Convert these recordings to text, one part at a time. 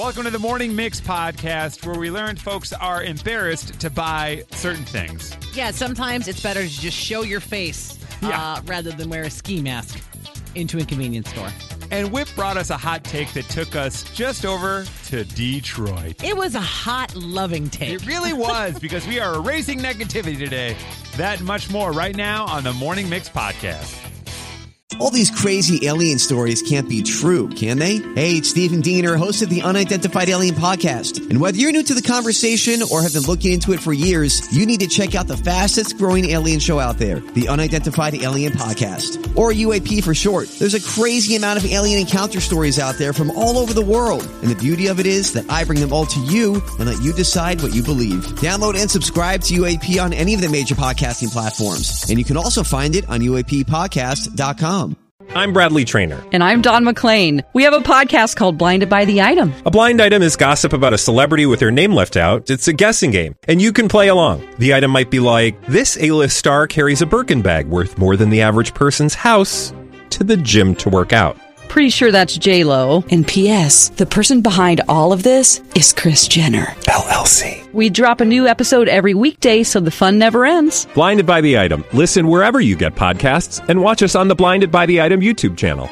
Welcome to the Morning Mix podcast, where we learned folks are embarrassed to buy certain things. Yeah, sometimes it's better to just show your face rather than wear a ski mask into a convenience store. And Whip brought us a hot take that took us just over to Detroit. It was a hot, loving take. It really was, because we are erasing negativity today. That and much more right now on the Morning Mix podcast. All these crazy alien stories can't be true, can they? Hey, it's Stephen Diener, host of the Unidentified Alien Podcast. And whether you're new to the conversation or have been looking into it for years, you need to check out the fastest growing alien show out there, the Unidentified Alien Podcast, or UAP for short. There's a crazy amount of alien encounter stories out there from all over the world. And the beauty of it is that I bring them all to you and let you decide what you believe. Download and subscribe to UAP on any of the major podcasting platforms. And you can also find it on UAPpodcast.com. I'm Bradley Trainer. And I'm Don McClain. We have a podcast called Blinded by the Item. A blind item is gossip about a celebrity with their name left out. It's a guessing game, and you can play along. The item might be like, this A-list star carries a Birkin bag worth more than the average person's house to the gym to work out. Pretty sure that's J-Lo. And P.S. the person behind all of this is Kris Jenner, LLC. We drop a new episode every weekday so the fun never ends. Blinded by the Item. Listen wherever you get podcasts and watch us on the Blinded by the Item YouTube channel.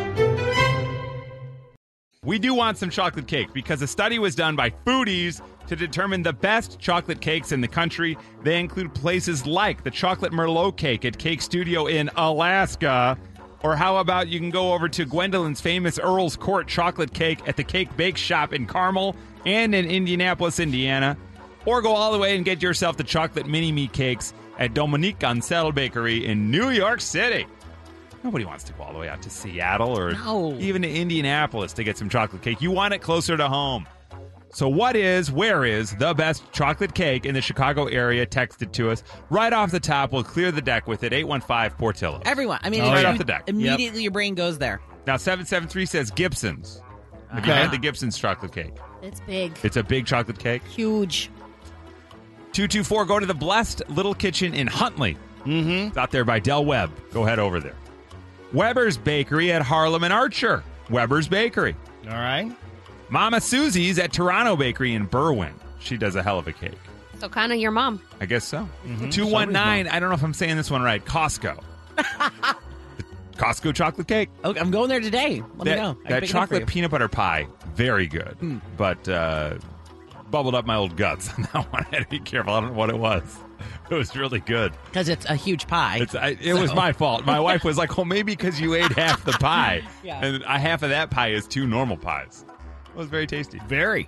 We do want some chocolate cake because a study was done by foodies to determine the best chocolate cakes in the country. They include places like the Chocolate Merlot cake at Cake Studio in Alaska. Or how about you can go over to Gwendolyn's famous Earl's Court chocolate cake at the Cake Bake Shop in Carmel and in Indianapolis, Indiana. Or go all the way and get yourself the chocolate mini-me cakes at Dominique Ancel Bakery in New York City. Nobody wants to go all the way out to Seattle or even to Indianapolis to get some chocolate cake. You want it closer to home. So where is the best chocolate cake in the Chicago area? Text it to us. Right off the top, we'll clear the deck with it. 815-PORTILLO. Everyone. I mean, right off the deck. Immediately your brain goes there. Now, 773 says Gibson's. Have you had the Gibson's chocolate cake? It's big. It's a big chocolate cake? Huge. 224, go to the Blessed Little Kitchen in Huntley. Mm-hmm. It's out there by Del Webb. Go head over there. Weber's Bakery at Harlem and Archer. Weber's Bakery. All right. Mama Susie's at Toronto Bakery in Berwyn. She does a hell of a cake. So kind of your mom. I guess so. Mm-hmm. 219, I don't know if I'm saying this one right, Costco. Costco chocolate cake. Okay, I'm going there today. Let me know. That chocolate peanut butter pie, very good. But bubbled up my old guts on that one. I had to be careful. I don't know what it was. It was really good. Because it's a huge pie. It was my fault. My wife was like, maybe because you ate half the pie. Yeah. And half of that pie is 2 normal pies. It was very tasty. Very.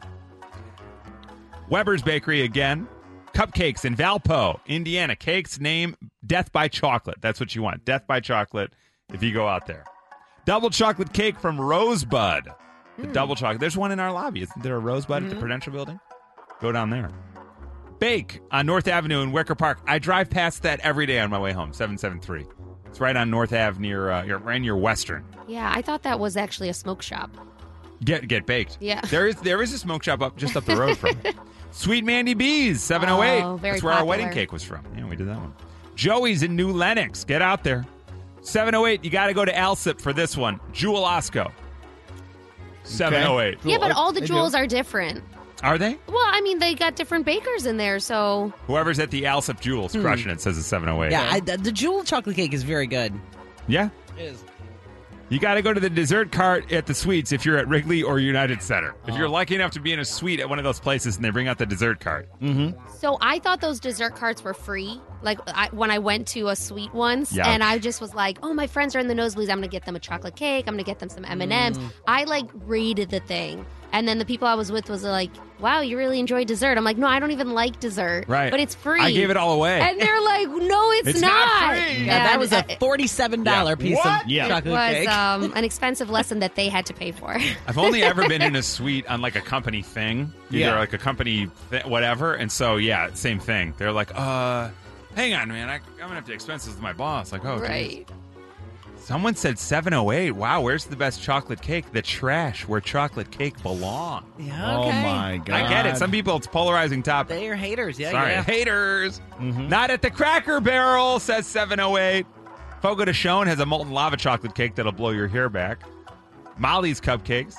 Weber's Bakery again. Cupcakes in Valpo, Indiana. Cakes name Death by Chocolate. That's what you want. Death by Chocolate if you go out there. Double chocolate cake from Rosebud. The double chocolate. There's one in our lobby. Isn't there a Rosebud at the Prudential Building? Go down there. Bake on North Avenue in Wicker Park. I drive past that every day on my way home. 773. It's right on North Ave near Western. Yeah, I thought that was actually a smoke shop. Get baked. Yeah. There is a smoke shop just up the road from it. Sweet Mandy B's, 708. Oh, very That's where our popular. wedding cake was from. Yeah, we did that one. Joey's in New Lenox. Get out there. 708, you got to go to Alsip for this one. Jewel Osco. 708. Yeah, but all the jewels are different. Are they? Well, I mean, they got different bakers in there, so... Whoever's at the Alsip Jewels crushing it says it's 708. Yeah, the Jewel chocolate cake is very good. Yeah? It is. You got to go to the dessert cart at the suites if you're at Wrigley or United Center. If you're lucky enough to be in a suite at one of those places and they bring out the dessert cart. Mm-hmm. So I thought those dessert carts were free, like when I went to a suite once, and I just was like, oh, my friends are in the nosebleeds. I'm going to get them a chocolate cake. I'm going to get them some M&Ms. I, raided the thing. And then the people I was with was like, wow, you really enjoy dessert. I'm like, no, I don't even like dessert. Right. But it's free. I gave it all away. And they're like, no, it's not free. Yeah, that was a $47 piece of chocolate cake. It cake. was an expensive lesson that they had to pay for. I've only ever been in a suite on a company thing, either a company whatever, and so same thing. They're like, hang on, man, I'm gonna have to expense this with my boss. Like, oh, right. geez. Someone said 708. Wow, where's the best chocolate cake? The trash where chocolate cake belongs. Yeah, Oh okay. my God. I get it. Some people, it's polarizing topic. They are haters. Yeah, Sorry, yeah. haters. Not at the Cracker Barrel, says 708. Fogo de Chão has a molten lava chocolate cake that'll blow your hair back. Molly's Cupcakes.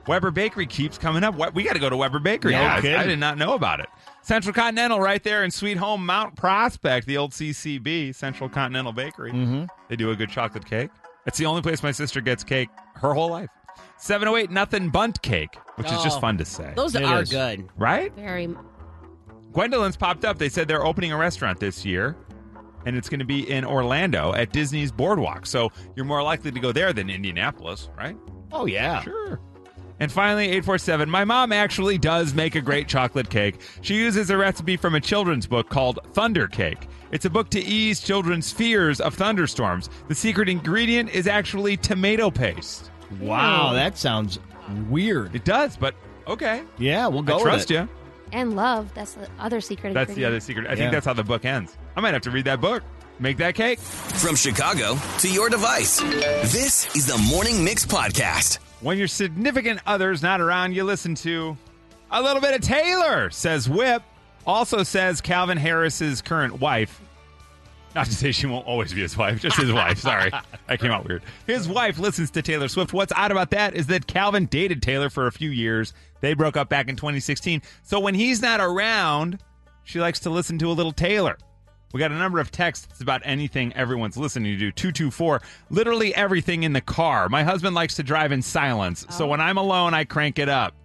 Weber Bakery keeps coming up. We got to go to Weber Bakery. No kidding. I did not know about it. Central Continental right there in Sweet Home Mount Prospect, the old CCB, Central Continental Bakery. Mm-hmm. They do a good chocolate cake. It's the only place my sister gets cake her whole life. 708 Nothing Bunt Cake, which is just fun to say. Those are good. Right? Very. Gwendolyn's popped up. They said they're opening a restaurant this year, and it's going to be in Orlando at Disney's Boardwalk. So you're more likely to go there than Indianapolis, right? Oh, yeah. Sure. And finally, 847, my mom actually does make a great chocolate cake. She uses a recipe from a children's book called Thunder Cake. It's a book to ease children's fears of thunderstorms. The secret ingredient is actually tomato paste. Wow, that sounds weird. It does, but okay. Yeah, we'll go I trust you. And love. That's the other secret. That's the other secret. I think that's how the book ends. I might have to read that book. Make that cake. From Chicago to your device, this is the Morning Mix Podcast. When your significant other's not around, you listen to a little bit of Taylor, says Whip. Also says Calvin Harris's current wife. Not to say she won't always be his wife, just his wife. Sorry, that came out weird. His wife listens to Taylor Swift. What's odd about that is that Calvin dated Taylor for a few years. They broke up back in 2016. So when he's not around, she likes to listen to a little Taylor. We got a number of texts about anything everyone's listening to. 224, literally everything in the car. My husband likes to drive in silence, so when I'm alone, I crank it up.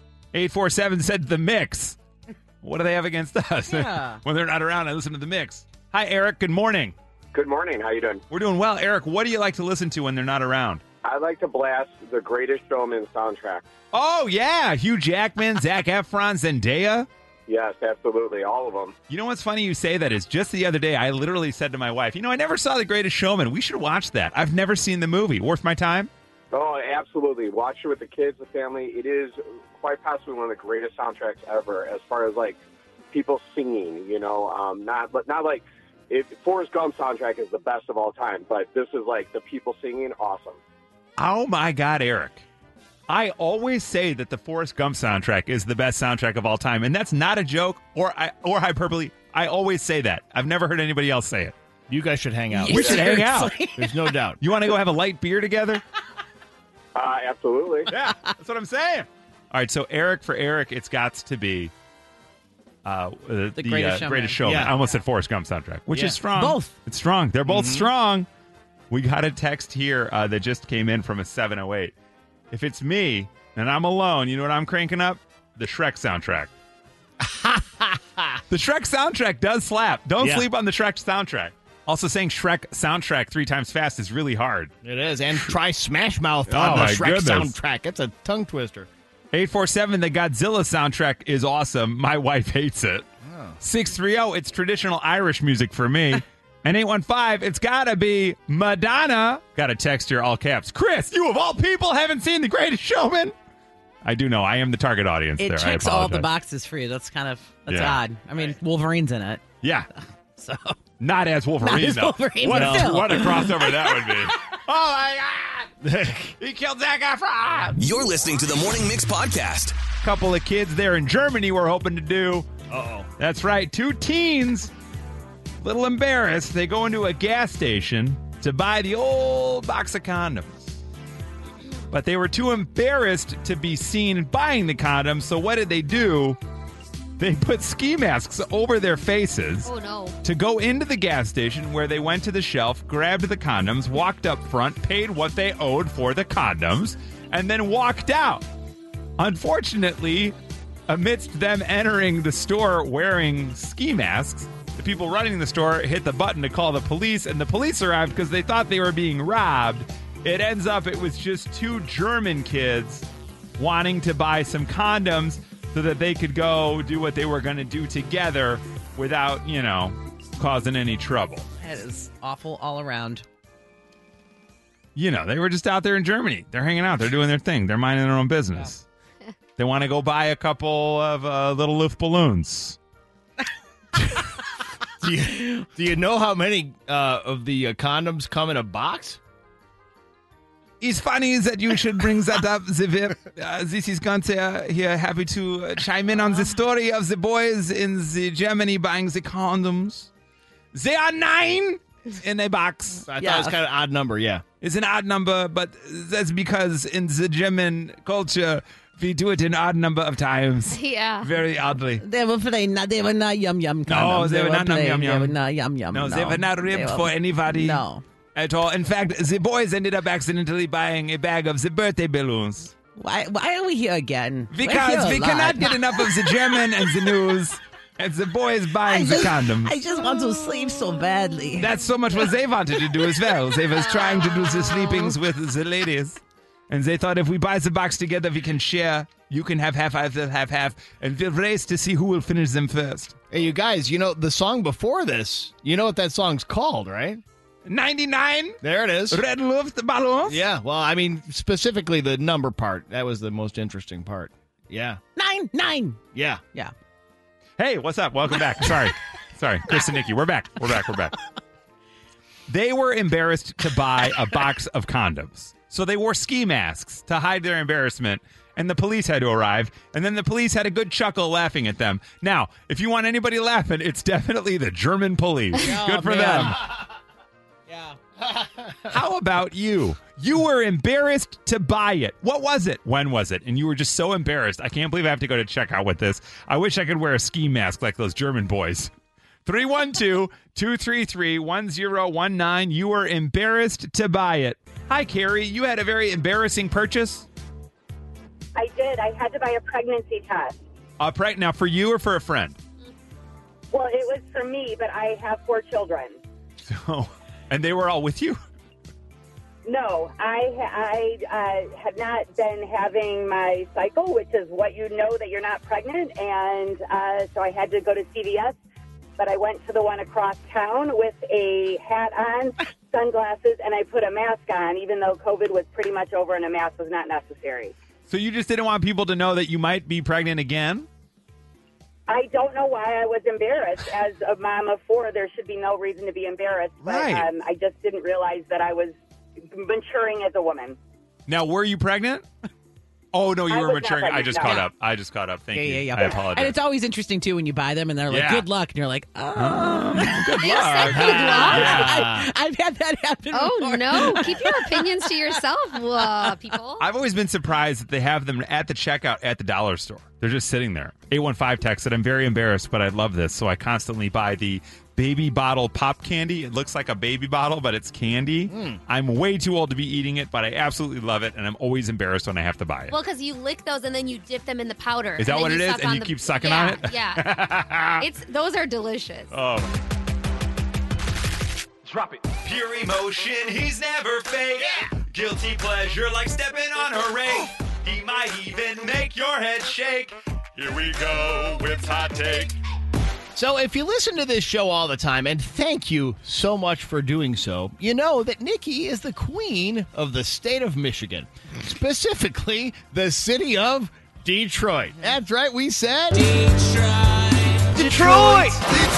847 said The Mix. What do they have against us? Yeah. When they're not around, I listen to The Mix. Hi, Eric. Good morning. Good morning. How you doing? We're doing well. Eric, what do you like to listen to when they're not around? I like to blast the Greatest Showman soundtrack. Oh, yeah. Hugh Jackman, Zac Efron, Zendaya. Yes, absolutely. All of them. You know what's funny you say that is just the other day I literally said to my wife, I never saw The Greatest Showman. We should watch that. I've never seen the movie. Worth my time? Oh, absolutely. Watch it with the kids, the family. It is quite possibly one of the greatest soundtracks ever as far as, like, people singing, not like if Forrest Gump soundtrack is the best of all time, but this is like the people singing, awesome. Oh, my God, Eric. I always say that the Forrest Gump soundtrack is the best soundtrack of all time, and that's not a joke or hyperbole. I always say that. I've never heard anybody else say it. You guys should hang out. We should hang out. There's no doubt. You want to go have a light beer together? Absolutely. Yeah, that's what I'm saying. All right, so Eric, it's got to be the Greatest Showman. Yeah. I almost said Forrest Gump soundtrack, which is strong. Both. It's strong. They're both strong. We got a text here that just came in from a 708. If it's me and I'm alone, you know what I'm cranking up? The Shrek soundtrack. The Shrek soundtrack does slap. Don't sleep on the Shrek soundtrack. Also, saying Shrek soundtrack 3 times fast is really hard. It is. And try Smash Mouth on the Shrek soundtrack. It's a tongue twister. 847, the Godzilla soundtrack is awesome. My wife hates it. 630, it's traditional Irish music for me. And 815, it's got to be Madonna. Got a text here, all caps. Chris, you of all people haven't seen The Greatest Showman? I do know. I am the target audience there. It checks all the boxes for you. That's odd. I mean, Wolverine's in it. Yeah. So not as Wolverine, though. Wolverine, what a crossover that would be. Oh, my God. He killed Zac Efron. You're listening to the Morning Mix Podcast. Couple of kids there in Germany we're hoping to do. Uh-oh. That's right. 2 teens, little embarrassed. They go into a gas station to buy the old box of condoms. But they were too embarrassed to be seen buying the condoms, so what did they do? They put ski masks over their faces to go into the gas station where they went to the shelf, grabbed the condoms, walked up front, paid what they owed for the condoms, and then walked out. Unfortunately, amidst them entering the store wearing ski masks, the people running the store hit the button to call the police, and the police arrived because they thought they were being robbed. It ends up it was just 2 German kids wanting to buy some condoms so that they could go do what they were going to do together without, causing any trouble. That is awful all around. They were just out there in Germany. They're hanging out. They're doing their thing. They're minding their own business. Yeah. They want to go buy a couple of little Luft balloons. Do you know how many of the condoms come in a box? It's funny that you should bring that up. This is Gunther here, happy to chime in on the story of the boys in the Germany buying the condoms. They are 9 in a box. I thought it was kind of an odd number, yeah. is an odd number, but that's because in the German culture, we do it an odd number of times. Yeah. Very oddly. They were not yum-yum condoms. No, they were not yum-yum. They were not yum-yum. No, they were not ribbed for anybody. No. At all. In fact, the boys ended up accidentally buying a bag of the birthday balloons. Why are we here again? Because we cannot get enough of the German and the news. And the boys buying the condoms. I just want to sleep so badly. That's so much what they wanted to do as well. They was trying to do the sleepings with the ladies. And they thought if we buy the box together, we can share. You can have half, I'll have half. And we'll race to see who will finish them first. Hey, you guys, the song before this, you know what that song's called, right? 99? There it is. Red Luftballons? Yeah, well, I mean, specifically the number part. That was the most interesting part. Yeah. 9. Yeah. Yeah. Hey, what's up? Welcome back. Sorry, Chris and Nikki. We're back. They were embarrassed to buy a box of condoms. So they wore ski masks to hide their embarrassment, and the police had to arrive, and then the police had a good chuckle laughing at them. Now, if you want anybody laughing, it's definitely the German police. Oh, good for man. them. Yeah. How about you? You were embarrassed to buy it. What was it? When was it? And you were just so embarrassed. I can't believe I have to go to checkout with this. I wish I could wear a ski mask like those German boys. 312-233-1019. You were embarrassed to buy it. Hi, Carrie. You had a very embarrassing purchase? I did. I had to buy a pregnancy test. Now, for you or for a friend? Well, it was for me, but I have 4 children. So, and they were all with you? No, I had not been having my cycle, which is what you know that you're not pregnant, and so I had to go to CVS, but I went to the one across town with a hat on, sunglasses, and I put a mask on, even though COVID was pretty much over and a mask was not necessary. So you just didn't want people to know that you might be pregnant again? I don't know why I was embarrassed. As a mom of 4, there should be no reason to be embarrassed, but Right. I just didn't realize that I was maturing as a woman. Now, were you pregnant? Oh, no, you I were was not maturing. I pregnant, just no. caught up. Thank you. Yeah. I apologize. And it's always interesting, too, when you buy them and they're like, Yeah. good luck. And you're like, oh. Good You luck. said good luck? Yeah. I've had that happen Oh, before. no. Keep your opinions to yourself, people. I've always been surprised that they have them at the checkout at the dollar store. They're just sitting there. 815 texted, I'm very embarrassed, but I love this. So I constantly buy the baby bottle pop candy. It looks like a baby bottle, but it's candy. I'm way too old to be eating it, but I absolutely love it, and I'm always embarrassed when I have to buy it. Well, because you lick those and then you dip them in the powder. Is that and what then it is? suck And on you the- keep sucking yeah, on it? Yeah. Those are delicious. Oh. Drop it. Pure emotion, he's never fake. Yeah. Guilty pleasure like stepping on her rake. He might even make your head shake. Here we go, Whip's hot take. So if you listen to this show all the time, and thank you so much for doing so, you know that Nikki is the queen of the state of Michigan, specifically the city of Detroit. That's right, we said Detroit. Detroit.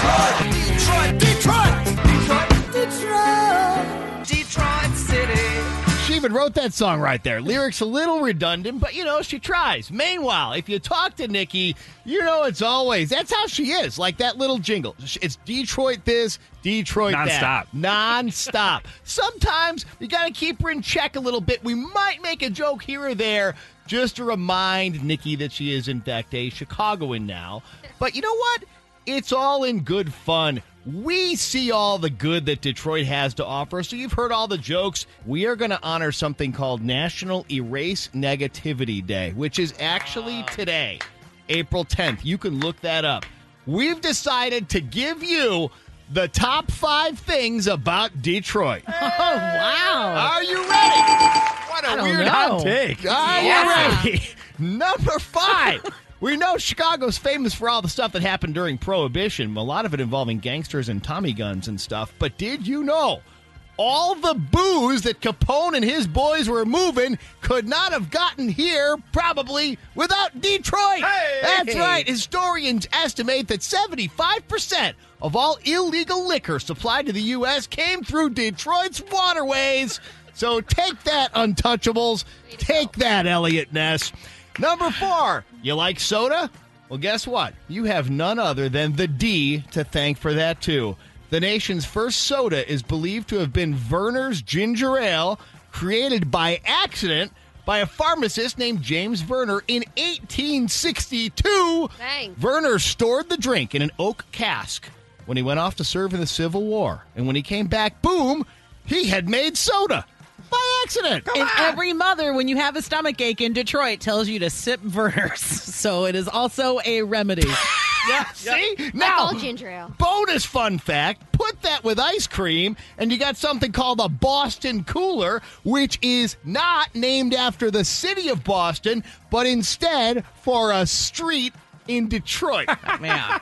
Detroit City. She even wrote that song right there. Lyrics a little redundant, but she tries. Meanwhile, if you talk to Nikki, it's always, that's how she is, like that little jingle. It's Detroit this, Detroit that. Non-stop. Sometimes you got to keep her in check a little bit. We might make a joke here or there just to remind Nikki that she is, in fact, a Chicagoan now. But you know what? It's all in good fun. We see all the good that Detroit has to offer, so you've heard all the jokes. We are going to honor something called National Erase Negativity Day, which is actually today, April 10th. You can look that up. We've decided to give you the top 5 things about Detroit. Oh, wow. Are you ready? What a weird hot take. Are you ready? Number 5. We know Chicago's famous for all the stuff that happened during Prohibition, a lot of it involving gangsters and Tommy guns and stuff. But did you know all the booze that Capone and his boys were moving could not have gotten here probably without Detroit? Hey! That's right. Historians estimate that 75% of all illegal liquor supplied to the U.S. came through Detroit's waterways. So take that, Untouchables. Take that, Elliot Ness. Number 4, you like soda? Well, guess what? You have none other than the D to thank for that, too. The nation's first soda is believed to have been Verner's Ginger Ale, created by accident by a pharmacist named James Verner in 1862. Dang. Verner stored the drink in an oak cask when he went off to serve in the Civil War. And when he came back, boom, he had made soda. By accident. And every mother, when you have a stomach ache in Detroit, tells you to sip Verner's. So it is also a remedy. Yeah, see? Like Now, all ginger ale. bonus fun fact, put that with ice cream, and you got something called a Boston Cooler, which is not named after the city of Boston, but instead for a street in Detroit. Man,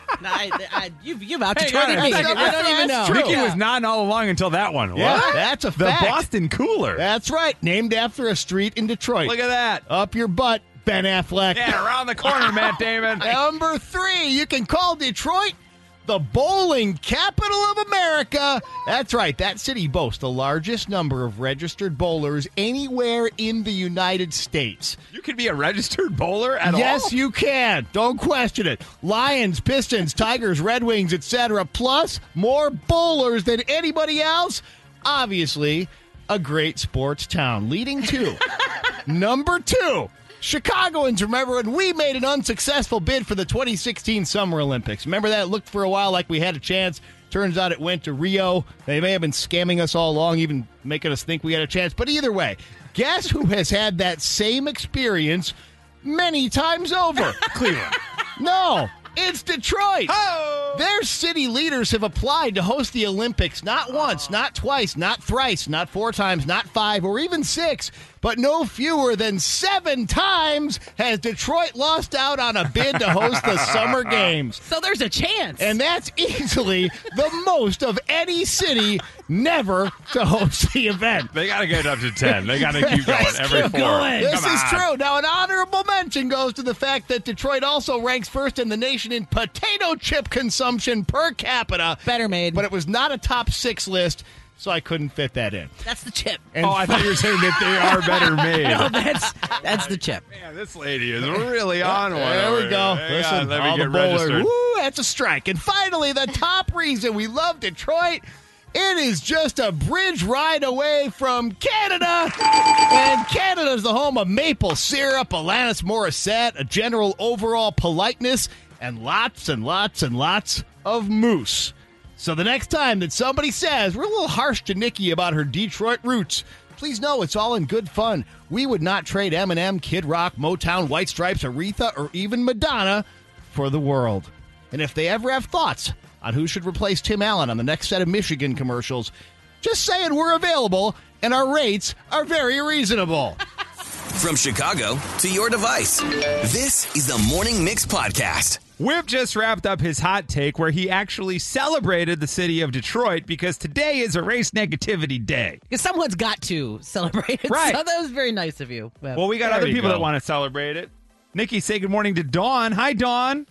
you've out Hey, Detroit. I don't even know. Nikki was nodding all along until that one. Yeah, What? that's a The fact. Boston Cooler. That's right, named after a street in Detroit. Look at that. Up your butt, Ben Affleck. Yeah, around the corner, Matt Damon. Number 3, you can call Detroit the bowling capital of America. That's right. That city boasts the largest number of registered bowlers anywhere in the United States. You could be a registered bowler at all? Yes, you can. Don't question it. Lions, Pistons, Tigers, Red Wings, etc. Plus more bowlers than anybody else. Obviously, a great sports town. Leading to number 2. Chicagoans remember when we made an unsuccessful bid for the 2016 Summer Olympics. Remember that? It looked for a while like we had a chance. Turns out it went to Rio. They may have been scamming us all along, even making us think we had a chance. But either way, guess who has had that same experience many times over? Cleveland. No, it's Detroit. Oh! Their city leaders have applied to host the Olympics not once, not twice, not thrice, not 4 times, not 5, or even 6, but no fewer than 7 times has Detroit lost out on a bid to host the Summer Games. So there's a chance. And that's easily the most of any city never to host the event. They got to get up to 10. They got to keep going every 4. This Come is on. true. Now, an honorable mention goes to the fact that Detroit also ranks first in the nation in potato chip consumption per capita. Better made. But it was not a top 6 list, so I couldn't fit that in. That's the chip. And I thought you were saying that they are better made. No, that's the chip. Man, this lady is really on one. There over we go. here. Hang Listen, on, let all me the get bowlers. registered. Woo, that's a strike. And finally, the top reason we love Detroit, it is just a bridge ride away from Canada. And Canada's the home of maple syrup, Alanis Morissette, a general overall politeness, and lots and lots and lots of moose. So the next time that somebody says, we're a little harsh to Nikki about her Detroit roots, please know it's all in good fun. We would not trade Eminem, Kid Rock, Motown, White Stripes, Aretha, or even Madonna for the world. And if they ever have thoughts on who should replace Tim Allen on the next set of Michigan commercials, just saying we're available and our rates are very reasonable. From Chicago to your device, this is the Morning Mix Podcast. Whip just wrapped up his hot take where he actually celebrated the city of Detroit because today is a race negativity day. Because someone's got to celebrate it. Right. So that was very nice of you. Well, we got There other you people go. that want to celebrate it. Nikki, say good morning to Dawn. Hi, Dawn.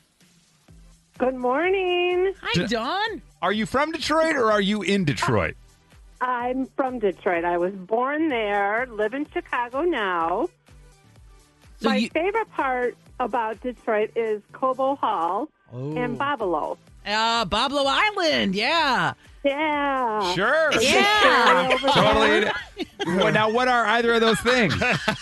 Good morning. Hi, Dawn. Are you from Detroit or are you in Detroit? I'm from Detroit. I was born there, live in Chicago now. So My you- favorite part about Detroit is Cobo Hall and Babalo. Bablo Island, yeah. Yeah. Sure. Yeah. Over Totally. there. Well, now, what are either of those things?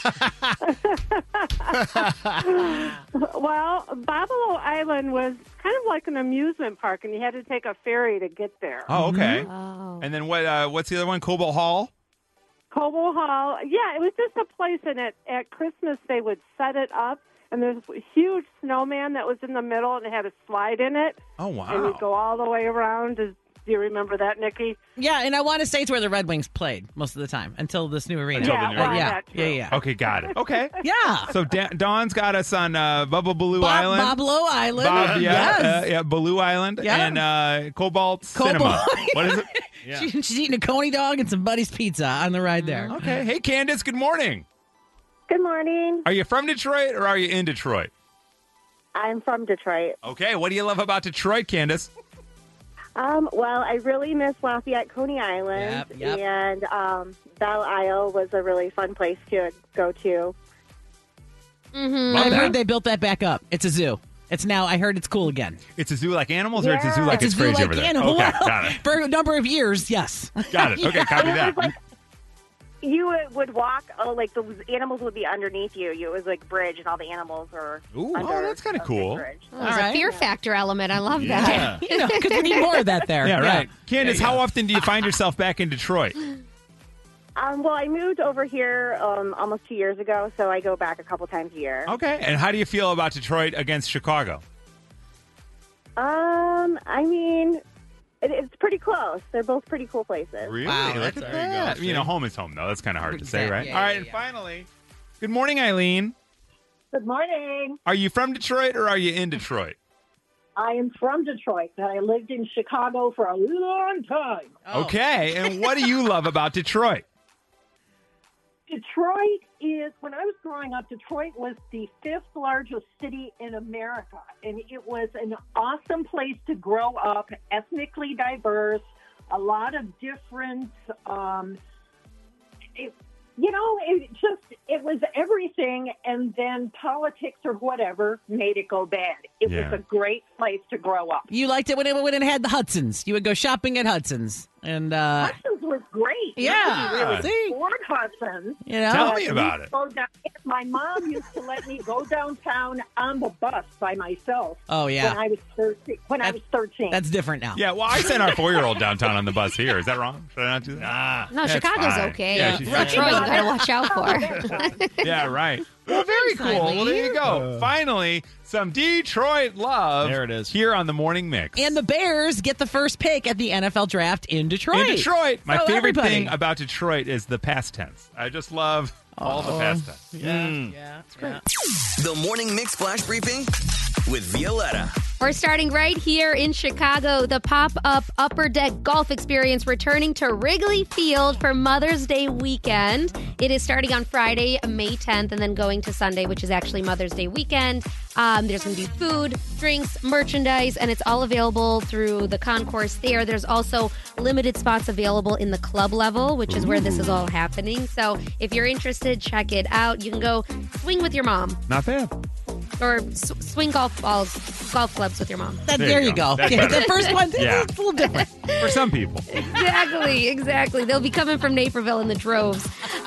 Well, Babalo Island was kind of like an amusement park, and you had to take a ferry to get there. Oh, okay. Oh. And then what's the other one? Cobalt Hall? Cobo Hall, yeah, it was just a place, and at Christmas they would set it up, and there's a huge snowman that was in the middle, and it had a slide in it. Oh, wow. And you'd go all the way around. Do you remember that, Nikki? Yeah, and I want to say it's where the Red Wings played most of the time until this new arena. Until the new arena. yeah, that's true. yeah. Okay, got it. Okay. Yeah. So Dawn's got us on Baloo Island. Bablo Island. Yeah, yes. Baloo Island. Yeah. And Cobalt Cinema. What is it? Yeah. She's eating a Coney dog and some Buddy's pizza on the ride there. Okay. Hey, Candace, good morning. Good morning. Are you from Detroit or are you in Detroit? I'm from Detroit. Okay. What do you love about Detroit, Candace? Well, I really miss Lafayette, Coney Island, Yep. and Belle Isle was a really fun place to go to. Mm-hmm. I heard they built that back up. It's a zoo. It's now, I heard it's cool again. It's a zoo like animals or it's a zoo Yeah. like it's a zoo crazy like over there? animal. Okay, Well, got it. For a number of years, yes. Got it. Okay, copy It that. was You would walk, like the animals would be underneath you. It was like bridge, and all the animals are under. That's kind of cool. There's a fear factor element. I love that. Because we need more of that there. Yeah, right. Candace, how often do you find yourself back in Detroit? Well, I moved over here almost 2 years ago, so I go back a couple times a year. Okay. And how do you feel about Detroit against Chicago? I mean, it's pretty close. They're both pretty cool places. Really? Wow, Look at that. You know, home is home, though. That's kind of hard to say, right? Yeah, All right, and finally, good morning, Eileen. Good morning. Are you from Detroit or are you in Detroit? I am from Detroit, but I lived in Chicago for a long time. Okay, and what do you love about Detroit? Detroit is, when I was growing up, Detroit was the 5th largest city in America, and it was an awesome place to grow up, ethnically diverse, a lot of different, it was everything, and then politics or whatever made it go bad. It was a great place to grow up. You liked it when it had the Hudson's. You would go shopping at Hudson's. And Hudson's was great. Yeah. Really Ford Hudson's. You know? Tell me about it. My mom used to let me go downtown on the bus by myself. Oh, yeah. When I was 13. That's different now. Yeah, well, I sent our 4-year-old downtown on the bus here. Is that wrong? Should I not do that? No, Chicago's okay. Yeah, she's fine. Detroit, you gotta watch out for. Yeah, right. Well, very cool. Well, there you go. Finally, some Detroit love. There it is. Here on the Morning Mix. And the Bears get the first pick at the NFL draft in Detroit. In Detroit. My So favorite everybody. thing about Detroit is the past tense. I just love all the past tense. Yeah, it's great. The Morning Mix Flash Briefing with Violetta. We're starting right here in Chicago. The pop-up Upper Deck Golf Experience returning to Wrigley Field for Mother's Day weekend. It is starting on Friday, May 10th, and then going to Sunday, which is actually Mother's Day weekend. There's going to be food, drinks, merchandise, and it's all available through the concourse there. There's also limited spots available in the club level, which is where this is all happening. So if you're interested, check it out. You can go swing with your mom. Not bad. Or swing golf clubs with your mom. There you go. That's Yeah, better. the first one, Yeah. it's a little different. For some people. Exactly. They'll be coming from Naperville in the droves.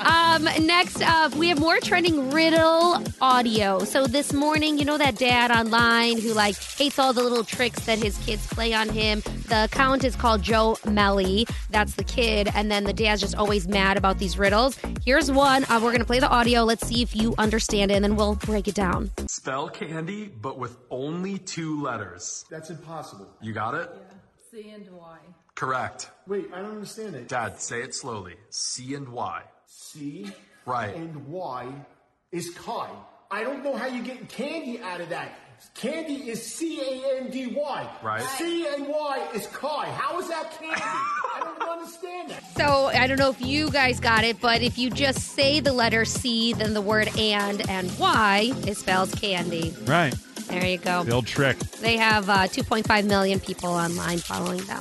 Next up, we have more trending riddle audio. So this morning, you know that dad online who hates all the little tricks that his kids play on him. The account is called Joe Melly. That's the kid. And then the dad's just always mad about these riddles. Here's one. We're going to play the audio. Let's see if you understand it, and then we'll break it down. Spell candy, but with only 2 letters. That's impossible. You got it? Yeah. C and Y. Correct. Wait, I don't understand it. Dad, say it slowly. C and Y. C Right. and Y is Kai. I don't know how you're getting candy out of that. Candy is C-A-N-D-Y. Right. C and Y is Kai. How is that candy? I don't understand that. So I don't know if you guys got it, but if you just say the letter C, then the word and Y, it spells candy. Right. There you go. The old trick. They have 2.5 million people online following them.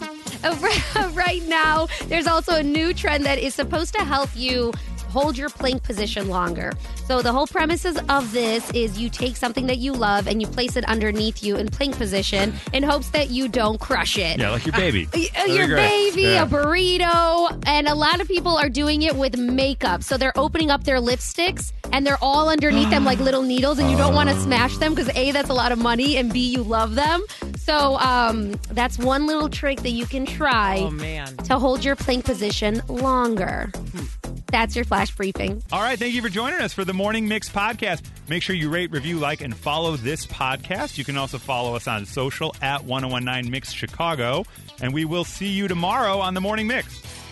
Right now, there's also a new trend that is supposed to help you hold your plank position longer. So the whole premises of this is you take something that you love and you place it underneath you in plank position in hopes that you don't crush it. Yeah, like your baby. Your baby, a burrito, and a lot of people are doing it with makeup. So they're opening up their lipsticks and they're all underneath them like little needles, and you don't want to smash them because A, that's a lot of money, and B, you love them. So that's one little trick that you can try to hold your plank position longer. That's your flash briefing. All right, thank you for joining us for the Morning Mix podcast. Make sure you rate, review, like, and follow this podcast. You can also follow us on social at 1019 Mix Chicago. And we will see you tomorrow on the Morning Mix.